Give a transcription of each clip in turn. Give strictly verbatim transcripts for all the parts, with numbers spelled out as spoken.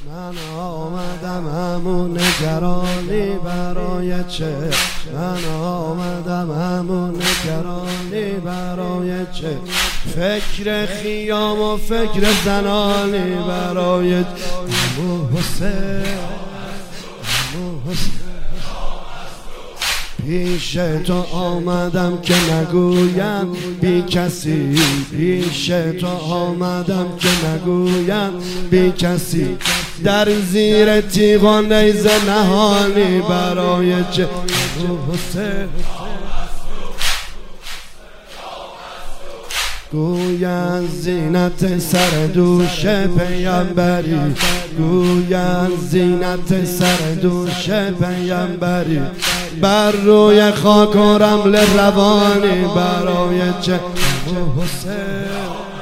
من آمدم همون نگرانی برای چه، من آمدم همون نگرانی برای چه، فکر خیام و فکر زنانی برای عمو حسین، عمو حسین. پیش تو آمدم که نگویم بی کسی، پیش تو آمدم که نگویم بی کسی، در زیر تیغ و نیزه نهانی برای چه، حسین. گویند زینت سر دوش پیامبری، گویند زینت سر دوش پیامبری، بر روی خاک و رمل روانی برای چه، حسین.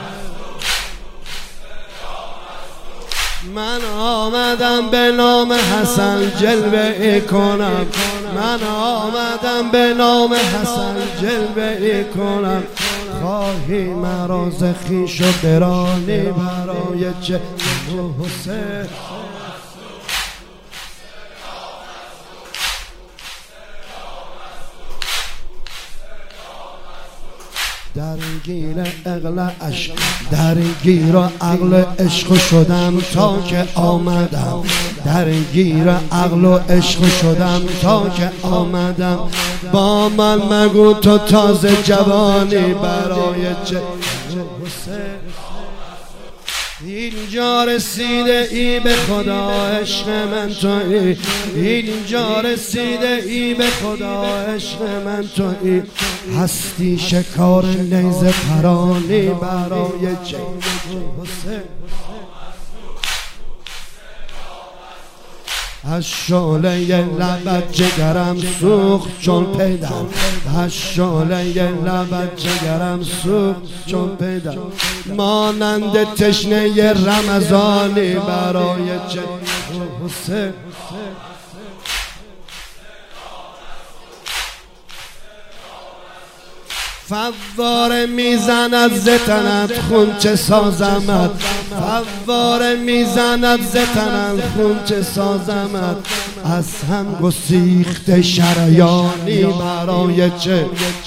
من آمدم به نام حسن جلوه کنم، من آمدم به نام حسن جلوه کنم، خواهی مرا ز خویش و برانی برای چه، حسین. درگیر عقل عشق، درگیر عقل عشق شدم تا که آمدم، درگیر عقل و عشق شدم تا که آمدم، با من مگو تو تازه جوانی برای چه، حسین. اینجا رسیده ای به خدا عشق من تویی، اینجا رسیده ای به خدا عشق من تویی، هستی شکار نیزه پرانی برای چه، حسین. از شعله لبت جگرم سوخت چون پیدر، از شعله لبت جگرم سوخت چون پیدر، مانند تشنه رمضانی برای چه، حسین. فواره میزند ز تنت خون چه سازمت، فواره میزند ز تنت خون چه سازمت، از هم گسیخته شریانی برای چه،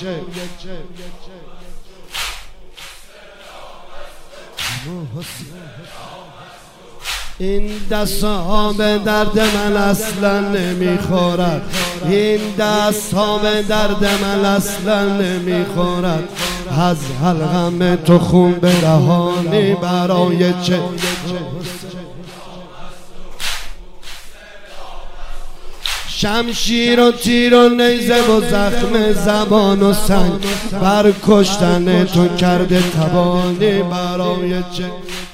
این دست ها به درد من اصلا نمیخورد، این دست ها به درد من اصلا نمیخورد، از حلقم تو خون برهانی برای چه، شمشیر و تیر و نیزه و زخم زبان و سنگ، بر کشتن تو کرده تبانی برای چه.